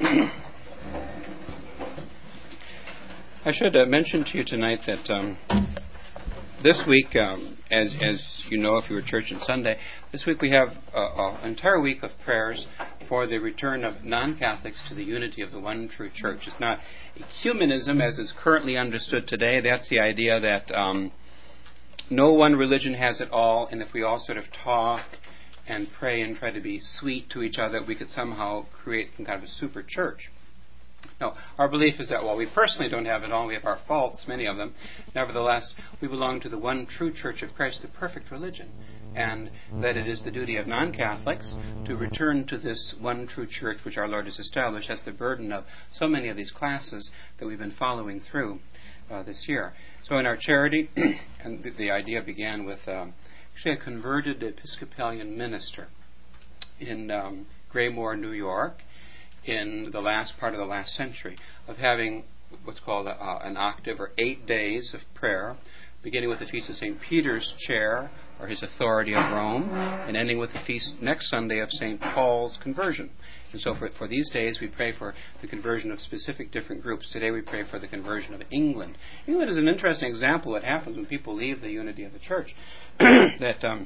I should mention to you tonight that this week, as you know if you were at church on Sunday, this week we have an entire week of prayers for the return of non-Catholics to the unity of the one true church. It's not ecumenism as is currently understood today. That's the idea that no one religion has it all, and if we all sort of talk and pray and try to be sweet to each other, we could somehow create some kind of a super church. No, our belief is that while we personally don't have it all, we have our faults, many of them, nevertheless, we belong to the one true Church of Christ, the perfect religion, and that it is the duty of non-Catholics to return to this one true church which our Lord has established. That's the burden of so many of these classes that we've been following through this year. So in our charity, and the idea began with actually a converted Episcopalian minister in Graymoor, New York, in the last part of the last century, of having what's called an octave or 8 days of prayer, beginning with the Feast of St. Peter's Chair, or his authority of Rome, and ending with the feast next Sunday of St. Paul's conversion. And so for these days we pray for the conversion of specific different groups. Today we pray for the conversion of England. England is an interesting example of what happens when people leave the unity of the church. That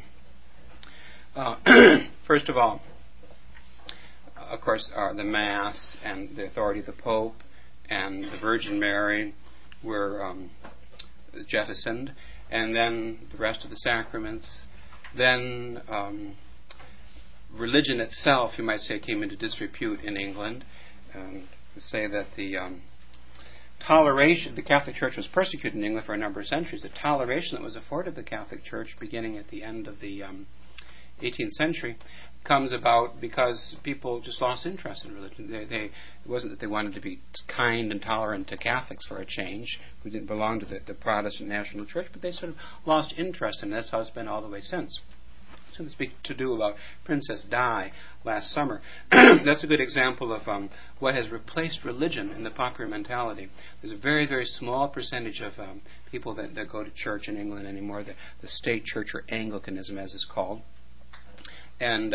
first of all, of course, the Mass and the authority of the Pope and the Virgin Mary were jettisoned, and then the rest of the sacraments. Then religion itself, you might say, came into disrepute in England. Say that the toleration, the Catholic Church was persecuted in England for a number of centuries. The toleration that was afforded the Catholic Church beginning at the end of the 18th century comes about because people just lost interest in religion. It wasn't that they wanted to be kind and tolerant to Catholics for a change who didn't belong to the Protestant National Church, but they sort of lost interest, and that's how it's been all the way since. So to speak to do about Princess Di last summer, that's a good example of what has replaced religion in the popular mentality. There's a very, very small percentage of people that go to church in England anymore, the state church, or Anglicanism as it's called. And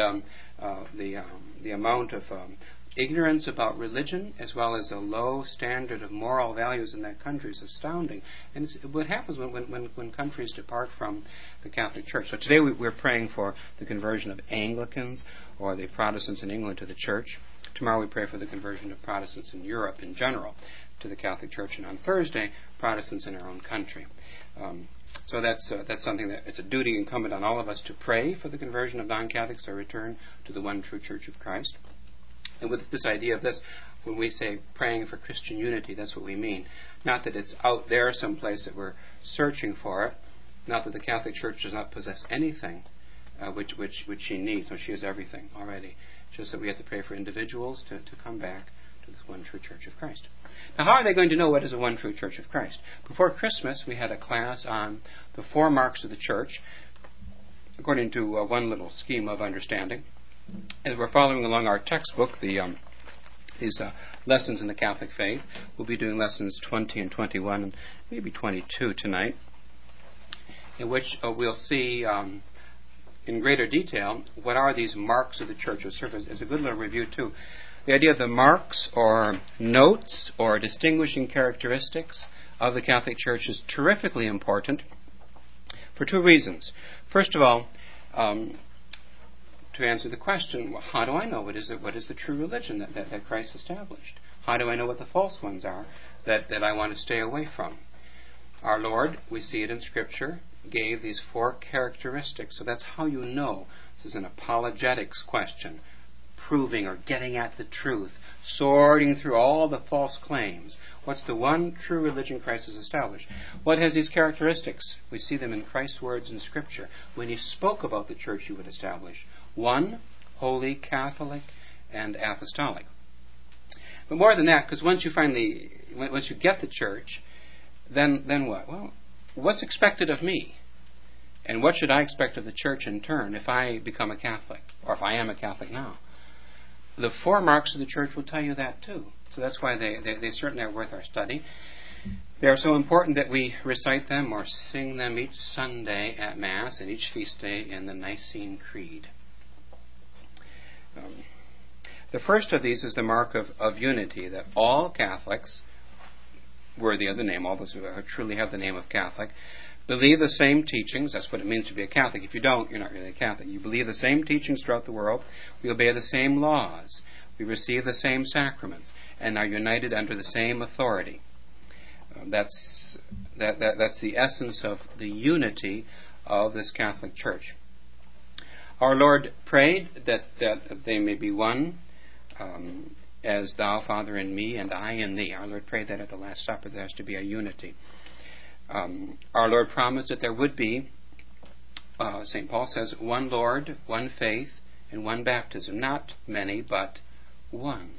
the amount of ignorance about religion, as well as a low standard of moral values in that country, is astounding. And it's what happens when countries depart from the Catholic Church. So today we're praying for the conversion of Anglicans or the Protestants in England to the Church. Tomorrow we pray for the conversion of Protestants in Europe in general to the Catholic Church. And on Thursday, Protestants in our own country. So that's something that it's a duty incumbent on all of us to pray for the conversion of non-Catholics or return to the one true Church of Christ. And with this idea of this, when we say praying for Christian unity, that's what we mean. Not that it's out there someplace that we're searching for it. Not that the Catholic Church does not possess anything which she needs. No, she has everything already. Just that we have to pray for individuals to come back to this one true Church of Christ. Now, how are they going to know what is a one true Church of Christ? Before Christmas, we had a class on the 4 marks of the Church, according to one little scheme of understanding. As we're following along our textbook, these lessons in the Catholic faith, we'll be doing lessons 20 and 21, and maybe 22 tonight, in which we'll see in greater detail what are these marks of the Church. It'll serve as a good little review, too. The idea of the marks or notes or distinguishing characteristics of the Catholic Church is terrifically important for 2 reasons. First of all, to answer the question, well, how do I know what is the true religion that Christ established? How do I know what the false ones are that I want to stay away from? Our Lord, we see it in Scripture, gave these 4 characteristics. So that's how you know. This is an apologetics question. Proving or getting at the truth, sorting through all the false claims. What's the one true religion Christ has established? What has these characteristics? We see them in Christ's words in Scripture when he spoke about the church he would establish. 1, holy, Catholic, and apostolic. But more than that, because once you get the church, then what? Well, what's expected of me? And what should I expect of the church in turn if I become a Catholic, or if I am a Catholic now? The 4 marks of the Church will tell you that too. So that's why they certainly are worth our study. They are so important that we recite them or sing them each Sunday at Mass and each feast day in the Nicene Creed. The first of these is the mark of unity, that all Catholics, worthy of the name, all those who truly have the name of Catholic, believe the same teachings. That's what it means to be a Catholic. If you don't, you're not really a Catholic. You believe the same teachings throughout the world. We obey the same laws. We receive the same sacraments and are united under the same authority. That's the essence of the unity of this Catholic Church. Our Lord prayed that they may be one, as thou, Father, in me, and I in thee. Our Lord prayed that at the Last Supper. There has to be a unity. Our Lord promised that there would be, St. Paul says, one Lord, one faith, and one baptism. Not many, but one.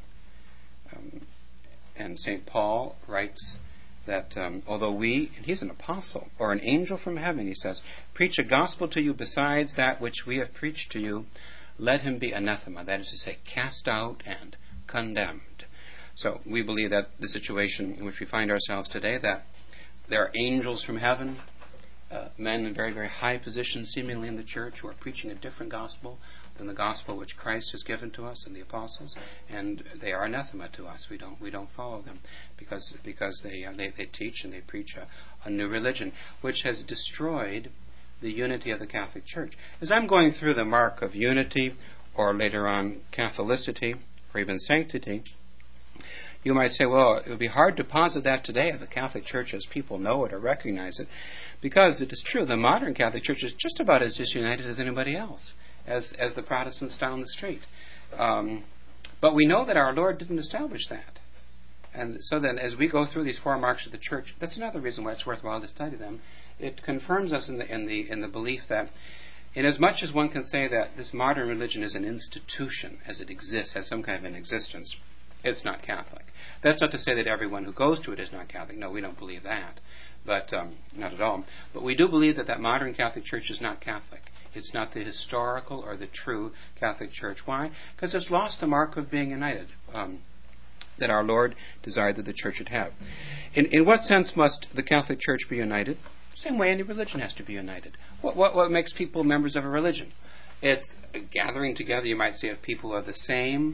And St. Paul writes that although we, and he's an apostle, or an angel from heaven, he says, preach a gospel to you besides that which we have preached to you, let him be anathema, that is to say, cast out and condemned. So we believe that the situation in which we find ourselves today, that there are angels from heaven, men in very, very high positions seemingly in the church who are preaching a different gospel than the gospel which Christ has given to us and the apostles, and they are anathema to us. We don't follow them because they teach and they preach a new religion which has destroyed the unity of the Catholic Church. As I'm going through the mark of unity, or later on Catholicity, or even sanctity, you might say, well, it would be hard to posit that today of the Catholic Church as people know it or recognize it, because it is true, the modern Catholic Church is just about as disunited as anybody else, as the Protestants down the street. But we know that our Lord didn't establish that. And so then, as we go through these four marks of the Church, that's another reason why it's worthwhile to study them. It confirms us in the belief that, inasmuch as one can say that this modern religion is an institution, as it exists, has some kind of an existence, it's not Catholic. That's not to say that everyone who goes to it is not Catholic. No, we don't believe that. But not at all. But we do believe that modern Catholic Church is not Catholic. It's not the historical or the true Catholic Church. Why? Because it's lost the mark of being united that our Lord desired that the Church should have. In what sense must the Catholic Church be united? Same way any religion has to be united. What makes people members of a religion? It's a gathering together, you might say, of people who have the same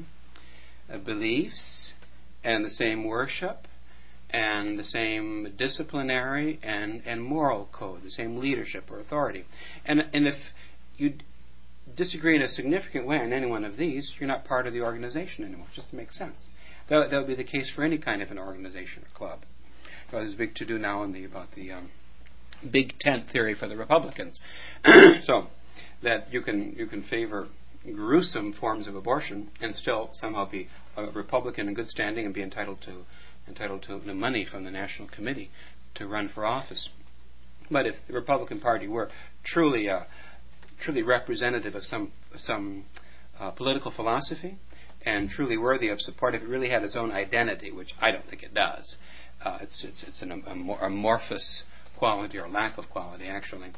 beliefs and the same worship and the same disciplinary and moral code, the same leadership or authority. And if you disagree in a significant way on any one of these, you're not part of the organization anymore, just to make sense. That would be the case for any kind of an organization or club. Well, there's a big to-do now about the big tent theory for the Republicans. So that you can favor gruesome forms of abortion and still somehow be a Republican in good standing and be entitled to the money from the National Committee to run for office. But if the Republican Party were truly representative of some political philosophy and truly worthy of support, if it really had its own identity, which I don't think it does, it's an amorphous quality or lack of quality actually.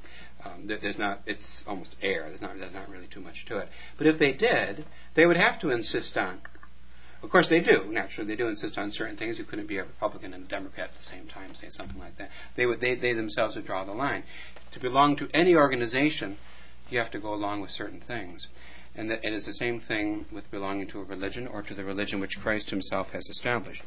It's almost air. There's not really too much to it. But if they did, they would have to insist on. Of course, they do. Naturally, they do insist on certain things. You couldn't be a Republican and a Democrat at the same time, say something like that. They themselves would draw the line. To belong to any organization, you have to go along with certain things, and it is the same thing with belonging to a religion or to the religion which Christ Himself has established.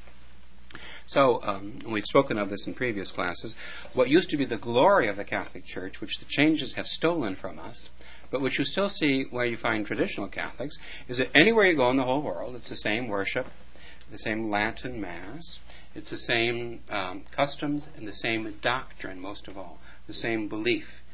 So, we've spoken of this in previous classes. What used to be the glory of the Catholic Church, which the changes have stolen from us, but which you still see where you find traditional Catholics, is that anywhere you go in the whole world, it's the same worship, the same Latin Mass, it's the same customs, and the same doctrine, most of all, the same belief.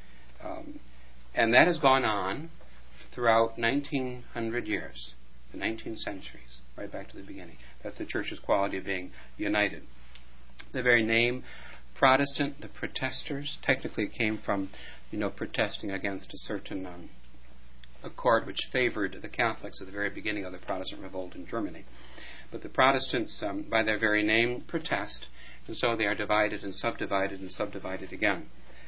And that has gone on throughout 1900 years, the 19th centuries, right back to the beginning. That's the Church's quality of being united. The very name Protestant, the protesters, technically came from, protesting against a certain accord which favored the Catholics at the very beginning of the Protestant revolt in Germany. But the Protestants, by their very name, protest, and so they are divided and subdivided again.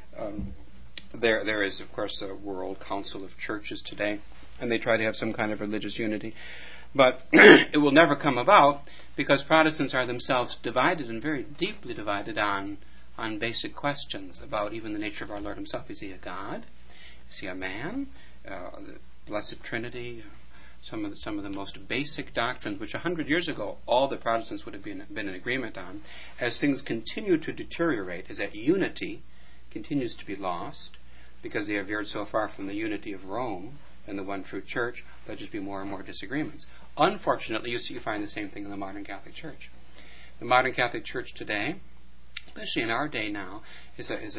There is, of course, a World Council of Churches today, and they try to have some kind of religious unity. But it will never come about because Protestants are themselves divided and very deeply divided on basic questions about even the nature of our Lord Himself. Is He a God? Is He a man? The Blessed Trinity? some of the most basic doctrines, which 100 years ago all the Protestants would have been in agreement on, as things continue to deteriorate, as that unity continues to be lost, because they have veered so far from the unity of Rome and the one true church, there'll just be more and more disagreements. Unfortunately, you find the same thing in the modern Catholic Church. The modern Catholic Church today, especially in our day now, exists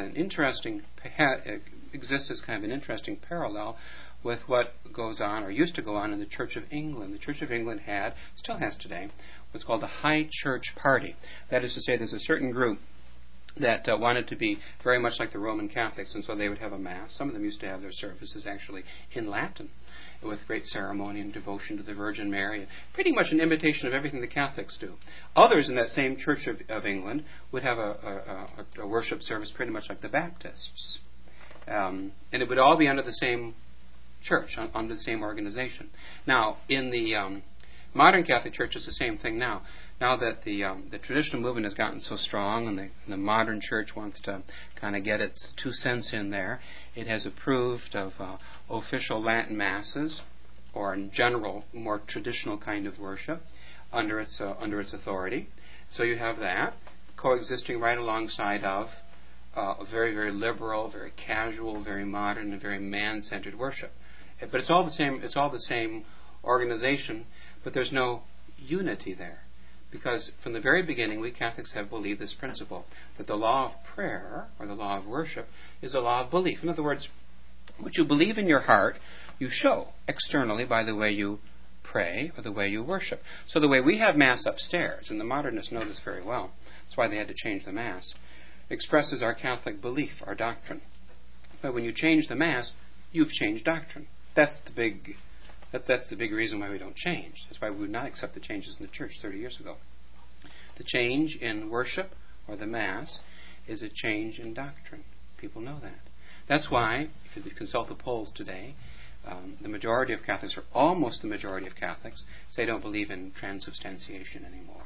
as kind of an interesting parallel with what goes on, or used to go on, in the Church of England. The Church of England still has today, what's called the High Church Party. That is to say, there's a certain group that wanted to be very much like the Roman Catholics, and so they would have a Mass. Some of them used to have their services actually in Latin, with great ceremony and devotion to the Virgin Mary, pretty much an imitation of everything the Catholics do. Others in that same Church of England would have a worship service pretty much like the Baptists. And it would all be under the same church, under the same organization. Now, in the modern Catholic Church, it's the same thing now. Now that the traditional movement has gotten so strong, and the modern church wants to kind of get its 2 cents in there, it has approved of official Latin masses, or in general, more traditional kind of worship, under its authority. So you have that coexisting right alongside of a very, very liberal, very casual, very modern, and very man-centered worship. But it's all the same. It's all the same organization, but there's no unity there. Because from the very beginning, we Catholics have believed this principle, that the law of prayer, or the law of worship, is a law of belief. In other words, what you believe in your heart, you show externally by the way you pray or the way you worship. So the way we have Mass upstairs, and the modernists know this very well, that's why they had to change the Mass, expresses our Catholic belief, our doctrine. But when you change the Mass, you've changed doctrine. That's the big reason why we don't change. That's why we would not accept the changes in the church 30 years ago. The change in worship, or the Mass, is a change in doctrine. People know that. That's why, if you consult the polls today, the majority of Catholics, or almost the majority of Catholics, say don't believe in transubstantiation anymore,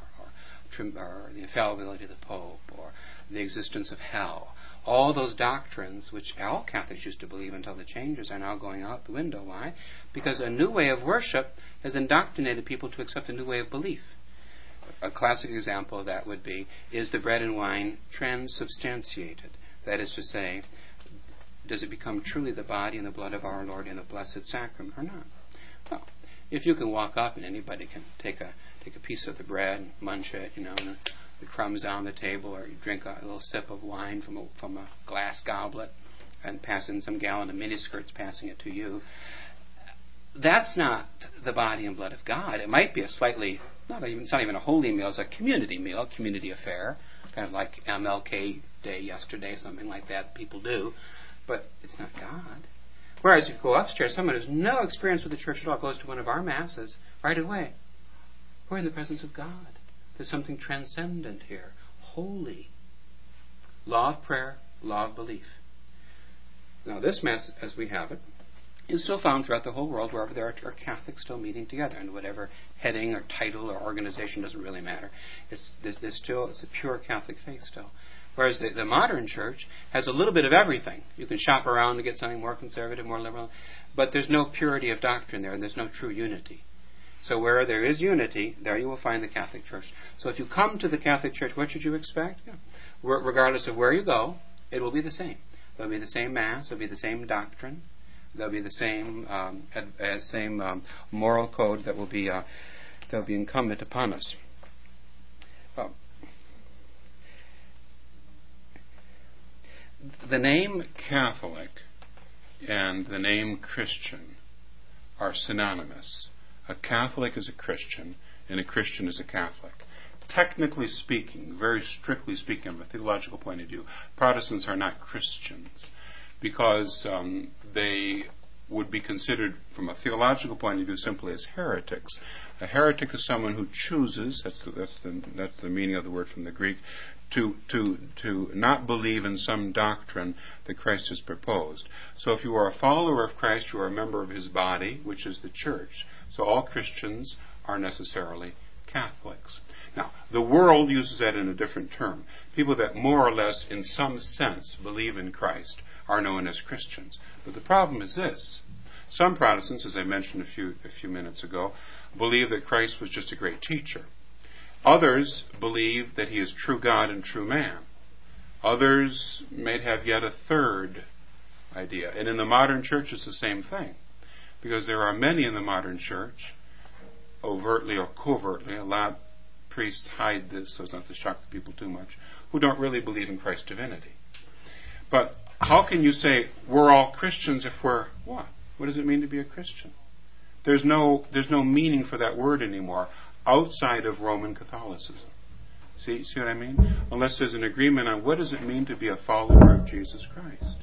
or the infallibility of the Pope, or the existence of hell. All those doctrines, which all Catholics used to believe until the changes, are now going out the window. Why? Because a new way of worship has indoctrinated people to accept a new way of belief. A classic example of that is the bread and wine transubstantiated. That is to say, does it become truly the body and the blood of our Lord in the Blessed Sacrament or not? Well, if you can walk up and anybody can take a piece of the bread and munch it, and the crumbs down the table, or you drink a little sip of wine from a glass goblet and pass in some gallon of miniskirts passing it to you. That's not the body and blood of God. It might be it's not even a holy meal, it's a community meal, a community affair, kind of like MLK Day yesterday, something like that people do, but it's not God. Whereas if you go upstairs, someone who has no experience with the church at all goes to one of our masses, right away, we're in the presence of God. There's something transcendent here, holy. Law of prayer, law of belief. Now this Mass, as we have it, is still found throughout the whole world, wherever there are Catholics still meeting together, and whatever heading or title or organization doesn't really matter. It's a pure Catholic faith still. Whereas the modern church has a little bit of everything. You can shop around to get something more conservative, more liberal, but there's no purity of doctrine there, and there's no true unity. So where there is unity, there you will find the Catholic Church. So if you come to the Catholic Church, what should you expect? Yeah. Regardless of where you go, it will be the same. There will be the same Mass, there will be the same doctrine, there will be the same moral code that will be incumbent upon us. The name Catholic and the name Christian are synonymous. A Catholic is a Christian, and a Christian is a Catholic. Technically speaking, very strictly speaking, from a theological point of view, Protestants are not Christians, because they would be considered, from a theological point of view, simply as heretics. A heretic is someone who chooses, that's the meaning of the word from the Greek, to not believe in some doctrine that Christ has proposed. So if you are a follower of Christ, you are a member of his body, which is the church. So all Christians are necessarily Catholics. Now, the world uses that in a different term. People that more or less, in some sense, believe in Christ are known as Christians. But the problem is this. Some Protestants, as I mentioned a few minutes ago, believe that Christ was just a great teacher. Others believe that he is true God and true man. Others may have yet a third idea. And in the modern church, it's the same thing. Because there are many in the modern church, overtly or covertly, a lot of priests hide this so as not to shock the people too much, who don't really believe in Christ's divinity. But how can you say we're all Christians if we're what? What does it mean to be a Christian? There's no meaning for that word anymore outside of Roman Catholicism. See what I mean? Unless there's an agreement on what does it mean to be a follower of Jesus Christ.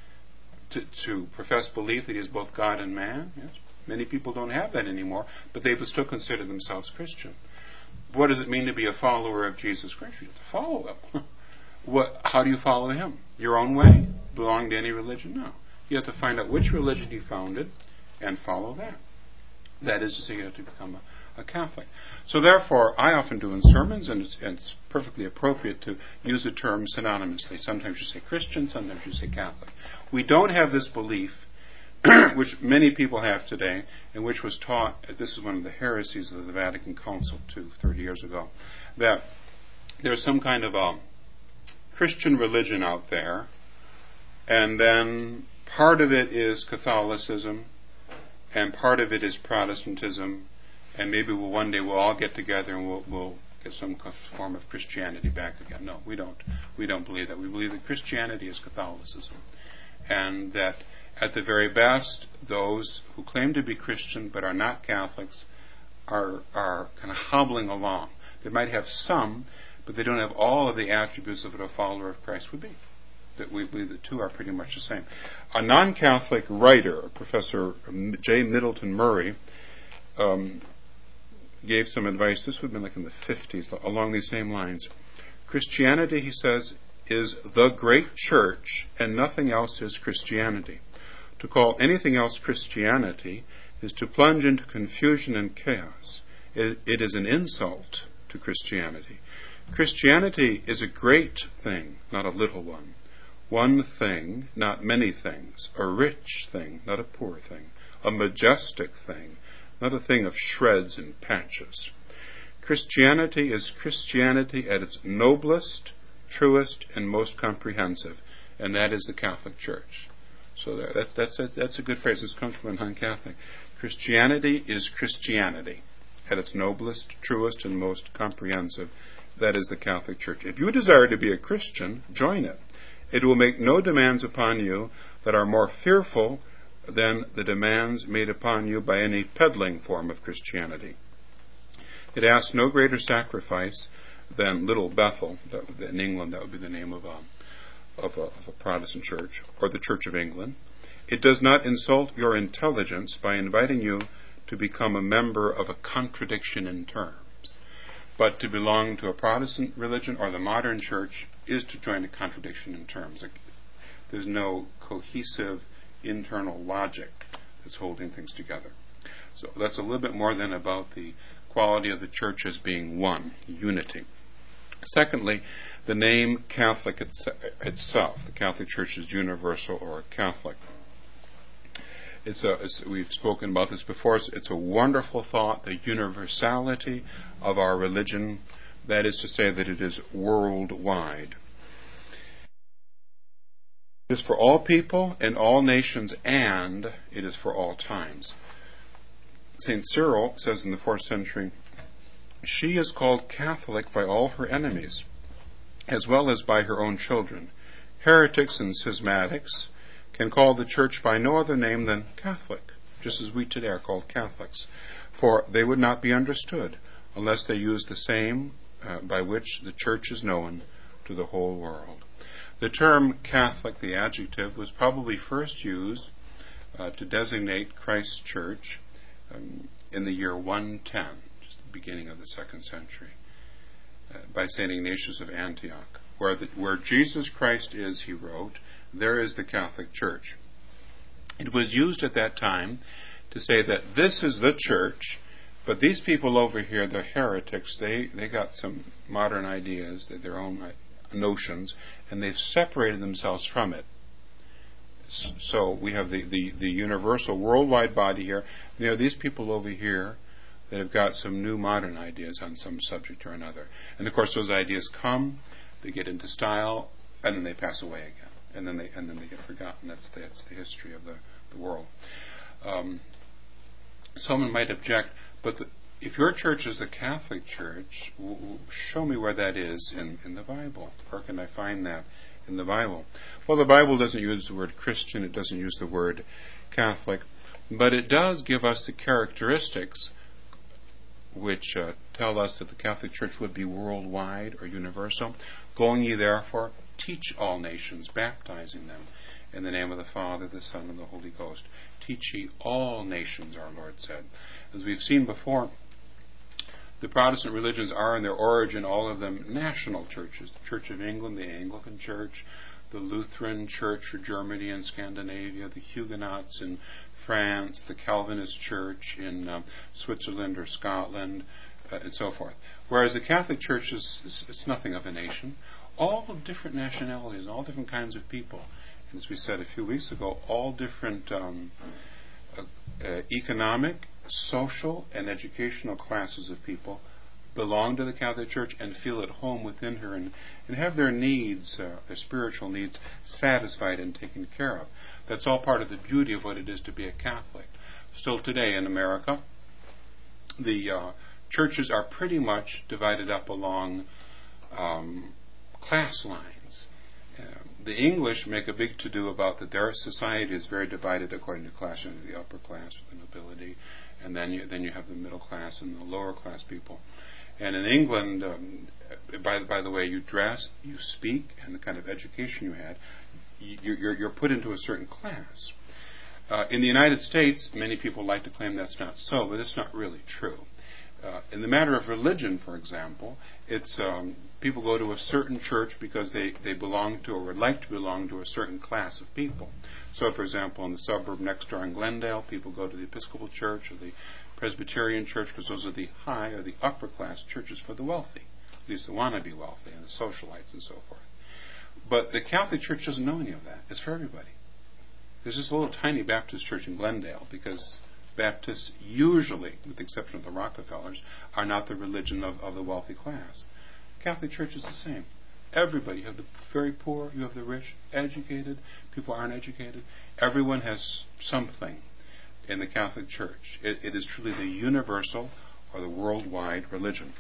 To profess belief that he is both God and man. Yes. Many people don't have that anymore, but they would still consider themselves Christian. What does it mean to be a follower of Jesus Christ? You have to follow him. How do you follow him? Your own way? Belong to any religion? No. You have to find out which religion he founded and follow that. That is to say, you have to become a Catholic. So therefore, I often do in sermons, and it's perfectly appropriate to use the term synonymously. Sometimes you say Christian, sometimes you say Catholic. We don't have this belief, which many people have today, and which was taught, this is one of the heresies of the Vatican Council 30 years ago, that there's some kind of a Christian religion out there, and then part of it is Catholicism, and part of it is Protestantism, and maybe one day we'll all get together and we'll get some form of Christianity back again. No, we don't. We don't believe that. We believe that Christianity is Catholicism, and that at the very best, those who claim to be Christian but are not Catholics are kind of hobbling along. They might have some, but they don't have all of the attributes of what a follower of Christ would be. That we believe the two are pretty much the same. A non-Catholic writer, Professor J. Middleton Murray, gave some advice. This would have been like in the 50s, along these same lines. Christianity, he says, is the great church, and nothing else is Christianity. To call anything else Christianity is to plunge into confusion and chaos. It is an insult to Christianity. Christianity is a great thing, not a little one. One thing, not many things. A rich thing, not a poor thing. A majestic thing, not a thing of shreds and patches. Christianity is Christianity at its noblest, truest, and most comprehensive, and that is the Catholic Church. So that's a good phrase. This comes from a non-Catholic. Christianity is Christianity at its noblest, truest, and most comprehensive. That is the Catholic Church. If you desire to be a Christian, join it. It will make no demands upon you that are more fearful than the demands made upon you by any peddling form of Christianity. It asks no greater sacrifice than Little Bethel. In England, that would be the name of a Protestant church, or the Church of England. It does not insult your intelligence by inviting you to become a member of a contradiction in terms. But to belong to a Protestant religion or the modern church is to join a contradiction in terms. There's no cohesive internal logic that's holding things together. So that's a little bit more than about the quality of the church as being one, unity. Secondly, the name Catholic itself. The Catholic Church is universal or Catholic. We've spoken about this before. It's a wonderful thought, the universality of our religion. That is to say that it is worldwide. It is for all people and all nations, and it is for all times. St. Cyril says in the 4th century, she is called Catholic by all her enemies, as well as by her own children. Heretics and schismatics can call the church by no other name than Catholic, just as we today are called Catholics, for they would not be understood unless they used the same by which the church is known to the whole world. The term Catholic, the adjective, was probably first used to designate Christ's church in the year 110, just the beginning of the 2nd century, by St. Ignatius of Antioch. Where Jesus Christ is, he wrote, there is the Catholic Church. It was used at that time to say that this is the church, but these people over here, they're heretics. They got some modern ideas, their own notions, and they've separated themselves from it. So we have the universal worldwide body here. You know, these people over here that have got some new modern ideas on some subject or another. And of course those ideas come, they get into style, and then they pass away again. And then they get forgotten. That's the history of the world. Someone might object, but if your church is the Catholic Church, show me where that is in the Bible. Where can I find that in the Bible? Well, the Bible doesn't use the word Christian, it doesn't use the word Catholic, but it does give us the characteristics which tell us that the Catholic Church would be worldwide or universal. Going ye therefore, teach all nations, baptizing them in the name of the Father, the Son, and the Holy Ghost. Teach ye all nations, our Lord said. As we've seen before, the Protestant religions are in their origin, all of them, national churches. The Church of England, the Anglican Church, the Lutheran Church for Germany and Scandinavia, the Huguenots in France, the Calvinist Church in Switzerland or Scotland, and so forth. Whereas the Catholic Church is nothing of a nation. All of different nationalities, all different kinds of people. And as we said a few weeks ago, all different economic, social, and educational classes of people belong to the Catholic Church and feel at home within her and have their needs, their spiritual needs, satisfied and taken care of. That's all part of the beauty of what it is to be a Catholic. Still today in America, the churches are pretty much divided up along class lines. The English make a big to-do about that their society is very divided according to class. You have the upper class, the nobility, and then you have the middle class and the lower class people. And in England, by the way you dress, you speak, and the kind of education you had, you're put into a certain class. In the United States, many people like to claim that's not so, but it's not really true. In the matter of religion, for example, it's people go to a certain church because they belong to or would like to belong to a certain class of people. So, for example, in the suburb next door in Glendale, people go to the Episcopal Church or the Presbyterian Church because those are the high or the upper class churches for the wealthy, at least the wannabe wealthy and the socialites and so forth. But the Catholic Church doesn't know any of that. It's for everybody. There's just a little tiny Baptist church in Glendale because Baptists usually, with the exception of the Rockefellers, are not the religion of the wealthy class. Catholic Church is the same. Everybody, you have the very poor, you have the rich, educated, people aren't educated. Everyone has something in the Catholic Church. It is truly the universal or the worldwide religion.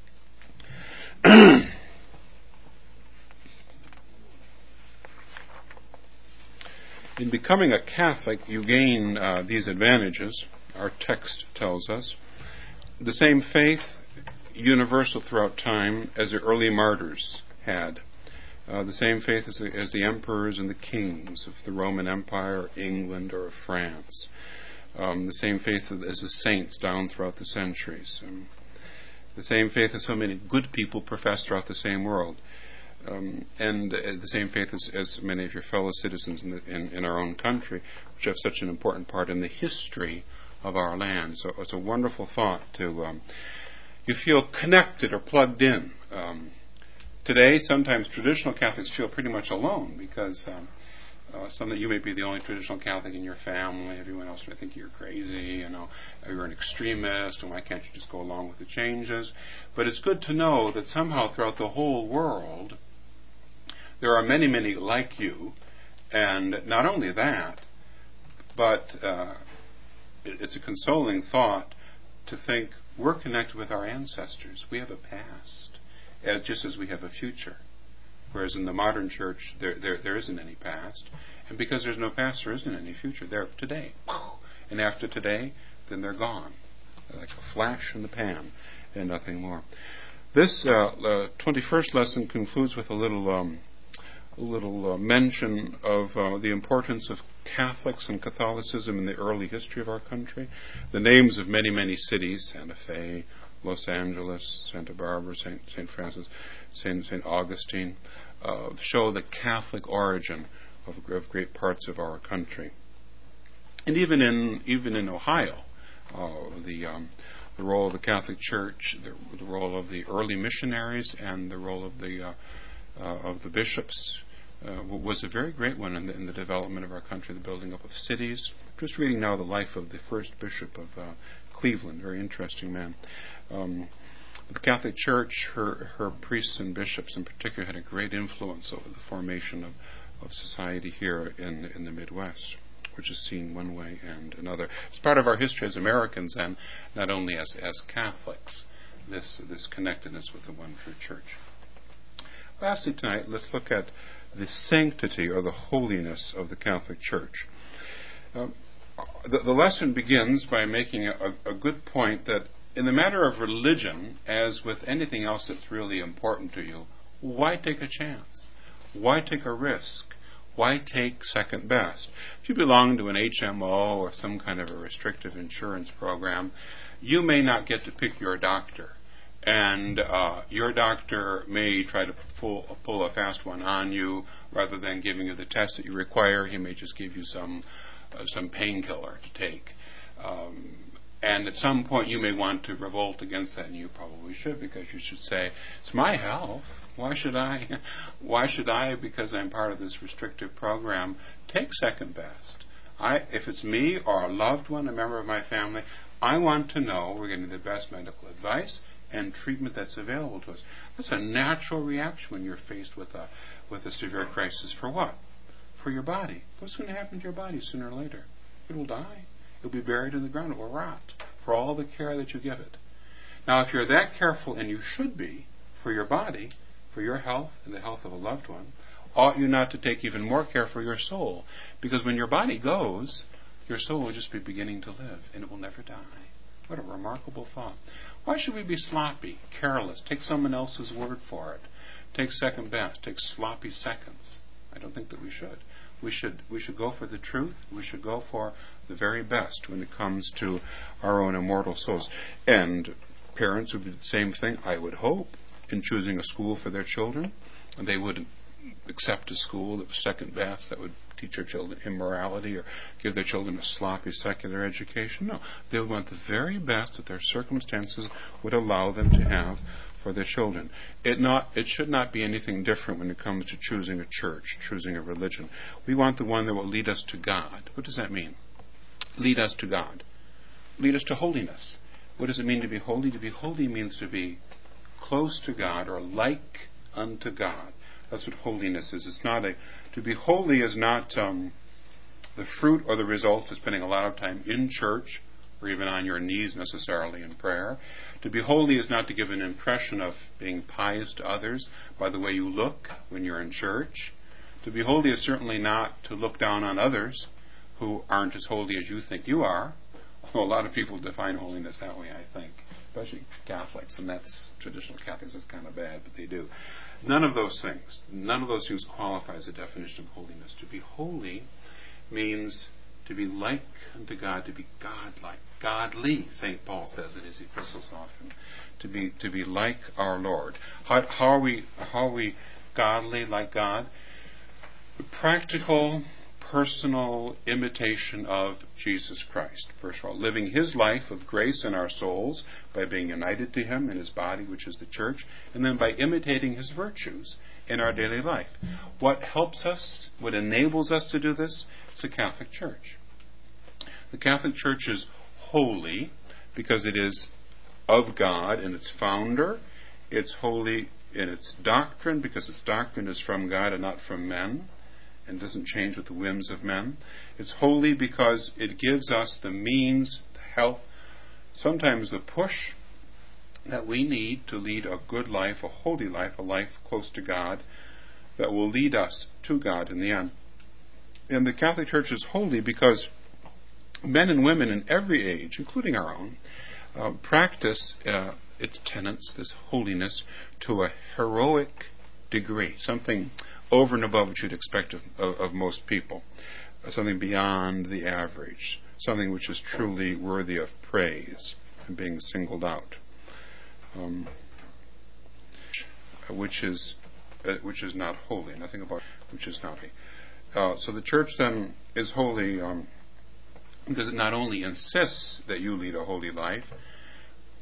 In becoming a Catholic, you gain these advantages. Our text tells us. The same faith, universal throughout time, as the early martyrs had. The same faith as the emperors and the kings of the Roman Empire, England, or of France. The same faith as the saints down throughout the centuries. The same faith as so many good people profess throughout the same world. And the same faith as many of your fellow citizens in our own country, which have such an important part in the history of our land. So it's a wonderful thought to you feel connected or plugged in. Today, sometimes traditional Catholics feel pretty much alone because you may be the only traditional Catholic in your family. Everyone else may think you're crazy, you're an extremist, and why can't you just go along with the changes? But it's good to know that somehow throughout the whole world, there are many, many like you, and not only that, but it's a consoling thought to think we're connected with our ancestors. We have a past, just as we have a future. Whereas in the modern church, there isn't any past. And because there's no past, there isn't any future. They're today. And after today, then they're gone. They're like a flash in the pan and nothing more. This 21st lesson concludes with a little mention of the importance of Catholics and Catholicism in the early history of our country. The names of many, many cities, Santa Fe, Los Angeles, Santa Barbara, St. Francis, St. Augustine, show the Catholic origin of great parts of our country. And even in Ohio, the role of the Catholic Church, the role of the early missionaries, and the role of the bishops was a very great one in the development of our country, the building up of cities. Just reading now the life of the first bishop of Cleveland, very interesting man. The Catholic Church, her priests and bishops in particular, had a great influence over the formation of society here in the Midwest, which is seen one way and another. It's part of our history as Americans, and not only as Catholics, this connectedness with the one true Church. Lastly tonight, let's look at the sanctity or the holiness of the Catholic Church. The lesson begins by making a good point that in the matter of religion, as with anything else that's really important to you, why take a chance? Why take a risk? Why take second best? If you belong to an HMO or some kind of a restrictive insurance program, you may not get to pick your doctor. And your doctor may try to pull a fast one on you rather than giving you the test that you require. He may just give you some painkiller to take. And at some point you may want to revolt against that, and you probably should, because you should say, it's my health. Why should I, because I'm part of this restrictive program, take second best? If it's me or a loved one, a member of my family, I want to know we're getting the best medical advice and treatment that's available to us. That's a natural reaction when you're faced with a severe crisis. For what? For your body. What's going to happen to your body sooner or later? It will die. It will be buried in the ground. It will rot for all the care that you give it. Now, if you're that careful, and you should be, for your body, for your health and the health of a loved one, ought you not to take even more care for your soul? Because when your body goes, your soul will just be beginning to live, and it will never die. What a remarkable thought. Why should we be sloppy, careless, take someone else's word for it, take second best, take sloppy seconds? I don't think that we should. We should go for the truth. We should go for the very best when it comes to our own immortal souls. And parents would do the same thing, I would hope, in choosing a school for their children. And they wouldn't accept a school that was second best, that would teach their children immorality or give their children a sloppy secular education. No, they would want the very best that their circumstances would allow them to have for their children. It should not be anything different when it comes to choosing a church, choosing a religion. We want the one that will lead us to God. What does that mean? Lead us to God. Lead us to holiness. What does it mean to be holy? To be holy means to be close to God or like unto God. That's what holiness is. To be holy is not the fruit or the result of spending a lot of time in church or even on your knees necessarily in prayer. To be holy is not to give an impression of being pious to others by the way you look when you're in church. To be holy is certainly not to look down on others who aren't as holy as you think you are. Although a lot of people define holiness that way, I think, especially Catholics, and that's traditional Catholics. That's kind of bad, but they do. None of those things qualify as a definition of holiness. To be holy means to be like unto God, to be God-like, godly, St. Paul says in his epistles often, to be like our Lord. How are we godly, like God? The practical, personal imitation of Jesus Christ. First of all, living his life of grace in our souls by being united to him in his body, which is the church, and then by imitating his virtues in our daily life. What helps us, what enables us to do this? It's the Catholic Church. The Catholic Church is holy because it is of God and its founder. It's holy in its doctrine because its doctrine is from God and not from men, and doesn't change with the whims of men. It's holy because it gives us the means, the help, sometimes the push that we need to lead a good life, a holy life, a life close to God that will lead us to God in the end. And the Catholic Church is holy because men and women in every age, including our own, practice its tenets, this holiness, to a heroic degree, something over and above what you'd expect of most people, something beyond the average, something which is truly worthy of praise and being singled out, which is not holy. Nothing about which is not holy. So the Church then is holy because it not only insists that you lead a holy life,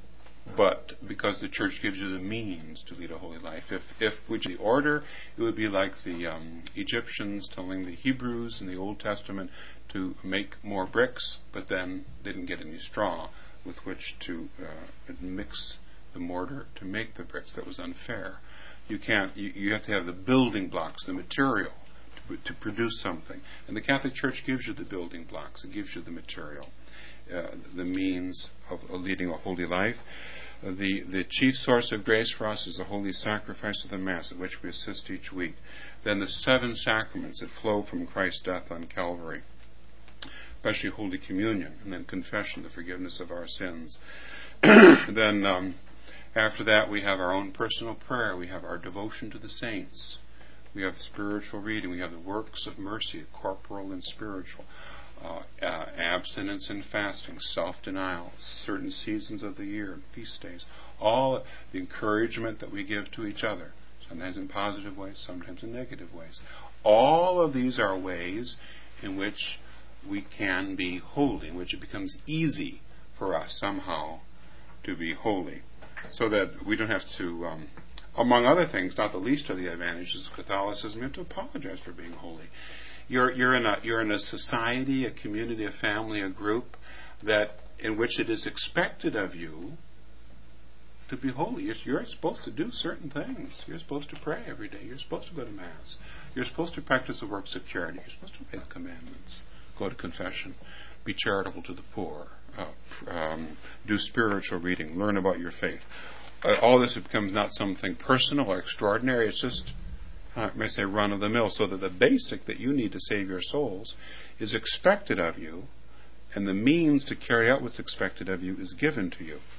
but because the church gives you the means to lead a holy life. If which the order, it would be like the Egyptians telling the Hebrews in the Old Testament to make more bricks, but then they didn't get any straw with which to mix the mortar to make the bricks. That was unfair. You can't. You have to have the building blocks, the material, to produce something. And the Catholic Church gives you the building blocks. It gives you the material, the means of leading a holy life. The chief source of grace for us is the holy sacrifice of the Mass, at which we assist each week. Then the 7 sacraments that flow from Christ's death on Calvary, especially Holy Communion, and then confession, the forgiveness of our sins. Then after that, we have our own personal prayer. We have our devotion to the saints. We have spiritual reading. We have the works of mercy, corporal and spiritual. Abstinence and fasting, self-denial, certain seasons of the year, and feast days. All the encouragement that we give to each other, sometimes in positive ways, sometimes in negative ways. All of these are ways in which we can be holy, in which it becomes easy for us somehow to be holy, so that we don't have to, among other things, not the least of the advantages of Catholicism, you have to apologize for being holy. You're in a society, a community, a family, a group that in which it is expected of you to be holy. You're supposed to do certain things. You're supposed to pray every day. You're supposed to go to Mass. You're supposed to practice the works of charity. You're supposed to obey the commandments. Go to confession. Be charitable to the poor. Do spiritual reading. Learn about your faith. All this becomes not something personal or extraordinary. It's just, I may say, run-of-the-mill, so that the basic that you need to save your souls is expected of you, and the means to carry out what's expected of you is given to you.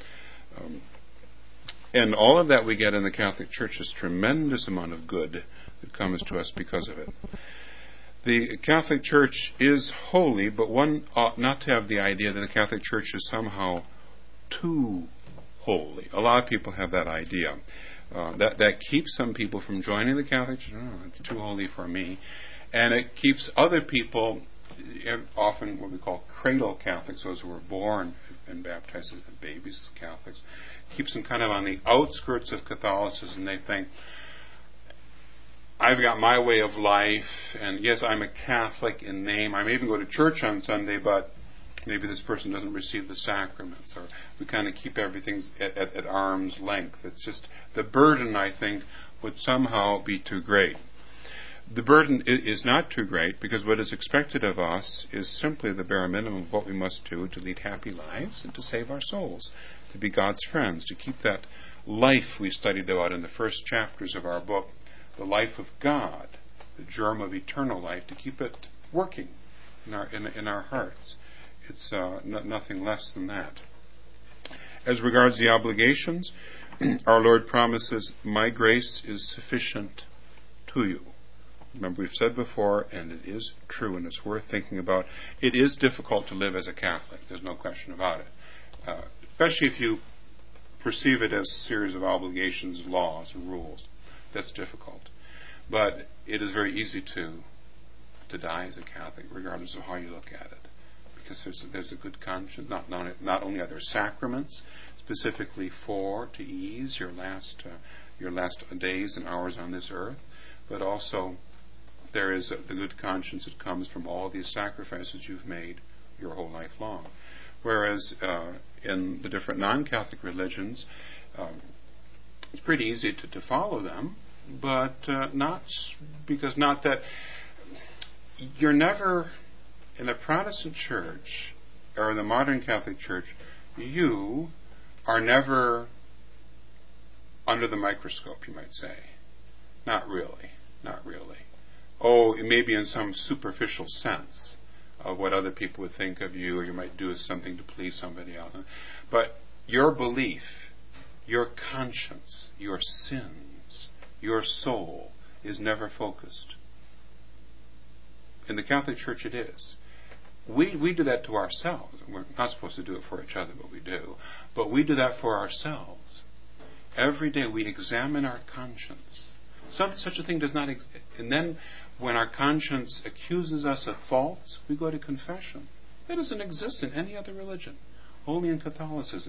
And all of that we get in the Catholic Church is tremendous amount of good that comes to us because of it. The Catholic Church is holy, but one ought not to have the idea that the Catholic Church is somehow too holy. A lot of people have that idea. That keeps some people from joining the Catholic Church. Oh, it's too holy for me. And it keeps other people, often what we call cradle Catholics, those who were born and baptized as babies, Catholics, keeps them kind of on the outskirts of Catholicism. They think, I've got my way of life, and yes, I'm a Catholic in name. I may even go to church on Sunday, but maybe this person doesn't receive the sacraments, or we kind of keep everything at arm's length. It's just the burden, I think, would somehow be too great. The burden is not too great, because what is expected of us is simply the bare minimum of what we must do to lead happy lives and to save our souls, to be God's friends, to keep that life we studied about in the first chapters of our book, the life of God, the germ of eternal life, to keep it working in our hearts. It's nothing less than that. As regards the obligations, our Lord promises, my grace is sufficient to you. Remember, we've said before, and it is true, and it's worth thinking about, it is difficult to live as a Catholic. There's no question about it. Especially if you perceive it as a series of obligations, laws, and rules. That's difficult. But it is very easy to die as a Catholic, regardless of how you look at it. Because there's a good conscience. Not only are there sacraments specifically to ease your last days and hours on this earth, but also there is the good conscience that comes from all these sacrifices you've made your whole life long. Whereas in the different non-Catholic religions, it's pretty easy to follow them, but not that you're never, in the Protestant Church or in the modern Catholic Church, you are never under the microscope, you might say. Not really. Oh, maybe in some superficial sense of what other people would think of you, or you might do something to please somebody else. But your belief, your conscience, your sins, your soul is never focused. In the Catholic Church it is. We do that to ourselves. We're not supposed to do it for each other, but we do. But we do that for ourselves. Every day we examine our conscience. Such a thing does not exist. And then when our conscience accuses us of faults, we go to confession. That doesn't exist in any other religion, only in Catholicism.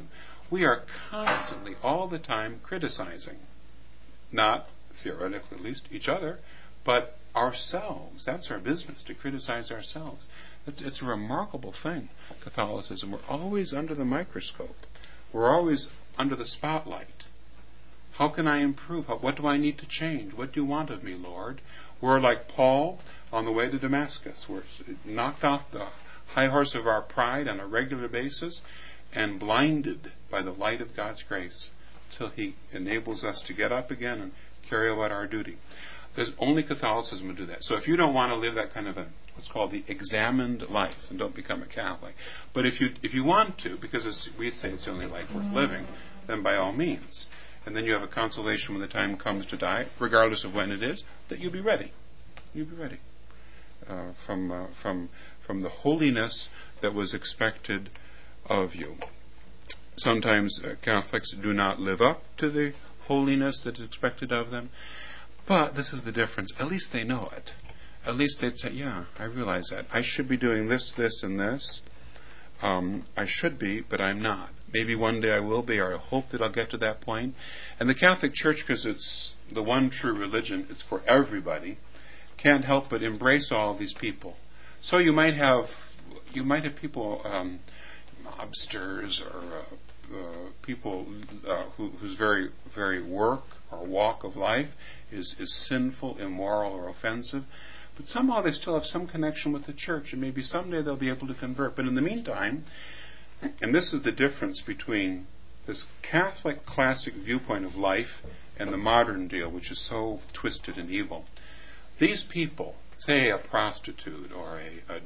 We are constantly, all the time, criticizing. Not, theoretically at least, each other, but ourselves. That's our business, to criticize ourselves. It's a remarkable thing, Catholicism. We're always under the microscope. We're always under the spotlight. How can I improve? What do I need to change? What do you want of me, Lord? We're like Paul on the way to Damascus. We're knocked off the high horse of our pride on a regular basis and blinded by the light of God's grace till He enables us to get up again and carry out our duty. There's only Catholicism to do that. So if you don't want to live that kind of what's called the examined life, then don't become a Catholic. But if you want to, because we say it's the only life worth living, then by all means. And then you have a consolation when the time comes to die, regardless of when it is, that you'll be ready. You'll be ready from the holiness that was expected of you. Sometimes Catholics do not live up to the holiness that is expected of them, but this is the difference. At least they know it. At least they'd say, yeah, I realize that. I should be doing this, this, and this. I should be, but I'm not. Maybe one day I will be, or I hope that I'll get to that point. And the Catholic Church, because it's the one true religion, it's for everybody, can't help but embrace all of these people. So you might have people, mobsters or people whose very work or walk of life is sinful, immoral, or offensive. But somehow they still have some connection with the church, and maybe someday they'll be able to convert. But in the meantime, and this is the difference between this Catholic classic viewpoint of life and the modern deal, which is so twisted and evil. These people, say a prostitute or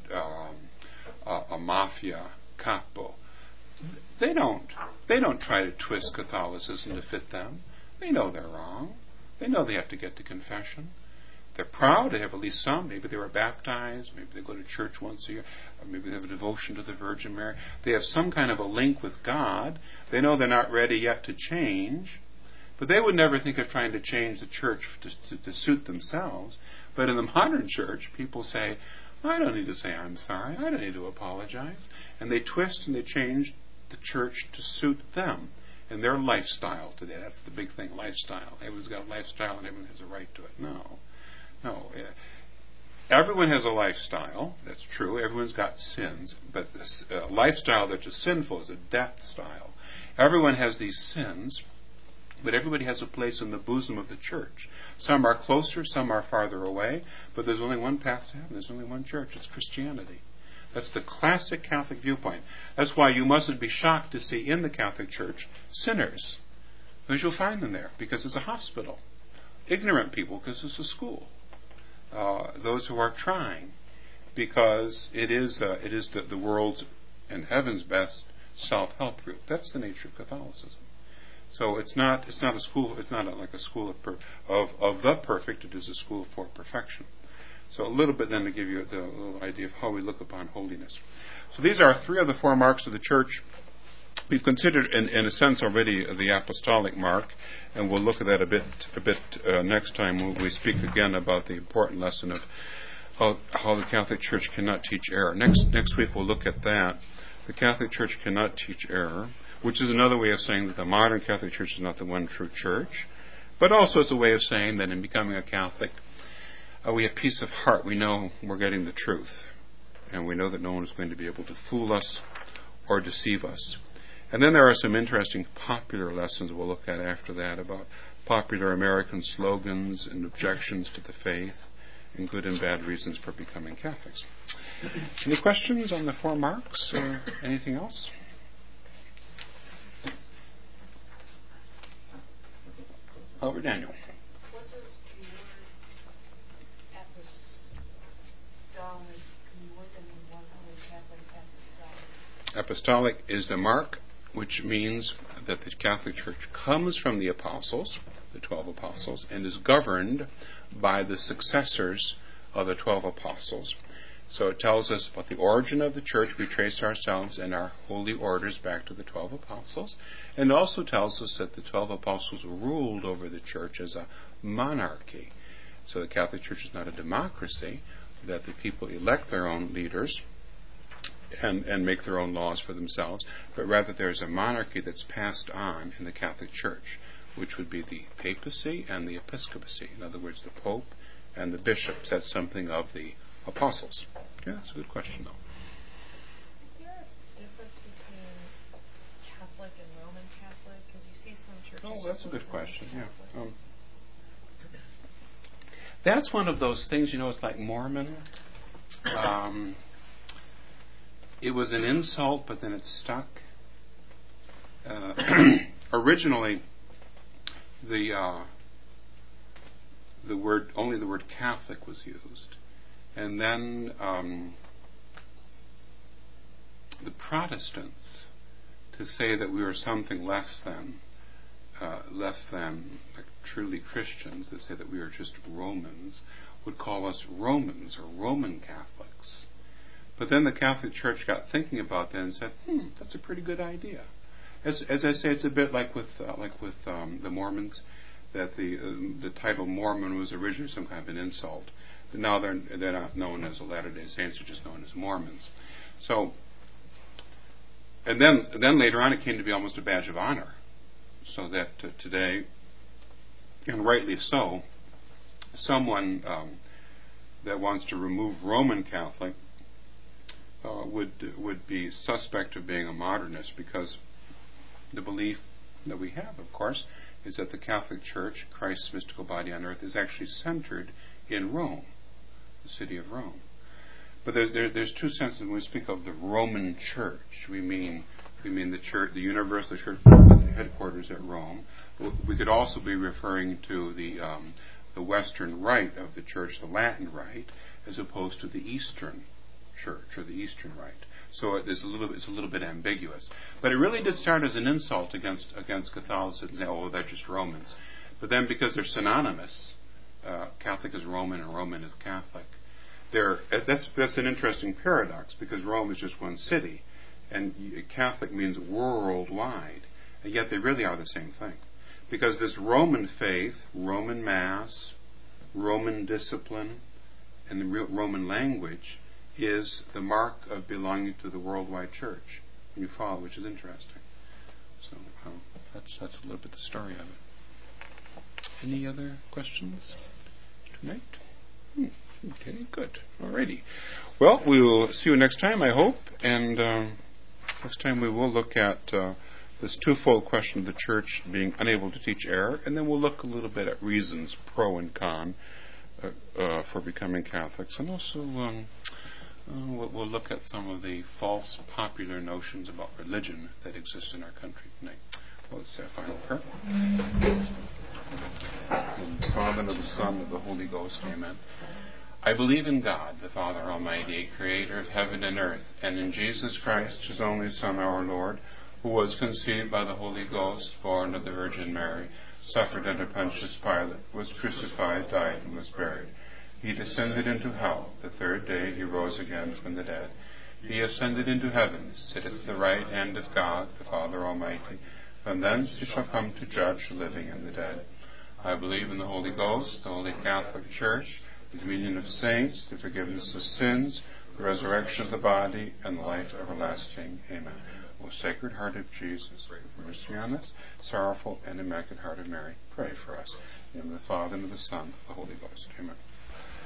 a mafia capo, they don't try to twist Catholicism to fit them. They know they're wrong. They know they have to get to confession. They're proud. They have at least some. Maybe they were baptized. Maybe they go to church once a year. Or maybe they have a devotion to the Virgin Mary. They have some kind of a link with God. They know they're not ready yet to change. But they would never think of trying to change the church to suit themselves. But in the modern church, people say, I don't need to say I'm sorry. I don't need to apologize. And they twist and they change the church to suit them and their lifestyle today. That's the big thing, lifestyle. Everyone's got a lifestyle and everyone has a right to it. No. Everyone has a lifestyle. That's true. Everyone's got sins. But a lifestyle that's just sinful is a death style. Everyone has these sins, but everybody has a place in the bosom of the church. Some are closer, some are farther away, but there's only one path to heaven. There's only one church. It's Christianity. That's the classic Catholic viewpoint. That's why you mustn't be shocked to see in the Catholic Church sinners, because you'll find them there, because it's a hospital. Ignorant people, because it's a school. Those who are trying, because it is the world's and heaven's best self-help group. That's the nature of Catholicism. So it's not a school. It's not like a school of the perfect. It is a school for perfection. So a little bit then to give you the little idea of how we look upon holiness. So these are three of the four marks of the church. We've considered, in a sense, already the apostolic mark, and we'll look at that a bit next time when we speak again about the important lesson of how the Catholic Church cannot teach error. Next week we'll look at that. The Catholic Church cannot teach error, which is another way of saying that the modern Catholic Church is not the one true church, but also it's a way of saying that in becoming a Catholic, we have peace of heart. We know we're getting the truth, and we know that no one is going to be able to fool us or deceive us. And then there are some interesting popular lessons we'll look at after that about popular American slogans and objections to the faith and good and bad reasons for becoming Catholics. Any questions on the four marks or anything else? Over Daniel. What does the word apostolic, can you work in one other Catholic apostolic? Apostolic is the mark which means that the Catholic Church comes from the apostles, the 12 apostles, and is governed by the successors of the 12 apostles. So it tells us about the origin of the church. We trace ourselves and our holy orders back to the 12 apostles. And it also tells us that the 12 apostles ruled over the church as a monarchy. So the Catholic Church is not a democracy, that the people elect their own leaders, and make their own laws for themselves, but rather there's a monarchy that's passed on in the Catholic Church, which would be the papacy and the episcopacy. In other words, the Pope and the bishops. That's something of the apostles. Yeah, that's a good question, though. Is there a difference between Catholic and Roman Catholic? Because you see some churches. Oh, that's a good question. Yeah. That's one of those things, it's like Mormon. It was an insult, but then it stuck. Originally, the word Catholic was used, and then the Protestants, to say that we were something less than like truly Christians, that say that we are just Romans, would call us Romans or Roman Catholics. But then the Catholic Church got thinking about that and said, that's a pretty good idea. As I say, it's a bit like with the Mormons, that the title Mormon was originally some kind of an insult. But now they're not known as the Latter-day Saints; they're just known as Mormons. So, and then later on, it came to be almost a badge of honor. So that today, and rightly so, someone that wants to remove Roman Catholic would be suspect of being a modernist, because the belief that we have, of course, is that the Catholic Church, Christ's mystical body on earth, is actually centered in Rome, the city of Rome. But there's two senses when we speak of the Roman Church. We mean the church, the universal church, with the headquarters at Rome. We could also be referring to the Western Rite of the Church, the Latin Rite, as opposed to the Eastern Church or the Eastern Rite. So it's a little bit ambiguous. But it really did start as an insult against Catholicism. They're just Romans. But then, because they're synonymous, Catholic is Roman and Roman is Catholic. That's an interesting paradox, because Rome is just one city, and Catholic means worldwide, and yet they really are the same thing. Because this Roman faith, Roman Mass, Roman discipline, and the Roman language is the mark of belonging to the worldwide church, when you follow, which is interesting. So that's a little bit the story of it. Any other questions tonight? Okay, good. Alrighty. Well, we'll see you next time, I hope. And next time we will look at this twofold question of the church being unable to teach error, and then we'll look a little bit at reasons, pro and con, for becoming Catholics. And also we'll look at some of the false popular notions about religion that exist in our country tonight. Well, let's say a final prayer. In the Father, and of the Son, and of the Holy Ghost. Amen. I believe in God, the Father Almighty, creator of heaven and earth, and in Jesus Christ, his only Son, our Lord, who was conceived by the Holy Ghost, born of the Virgin Mary, suffered under Pontius Pilate, was crucified, died, and was buried. He descended into hell. The third day he rose again from the dead. He ascended into heaven, sitteth at the right hand of God, the Father Almighty. From thence he shall come to judge the living and the dead. I believe in the Holy Ghost, the Holy Catholic Church, the communion of saints, the forgiveness of sins, the resurrection of the body, and the life everlasting. Amen. O Sacred Heart of Jesus, have mercy on us. Sorrowful and Immaculate Heart of Mary, pray for us. In the name of the Father, and of the Son, and of the Holy Ghost. Amen.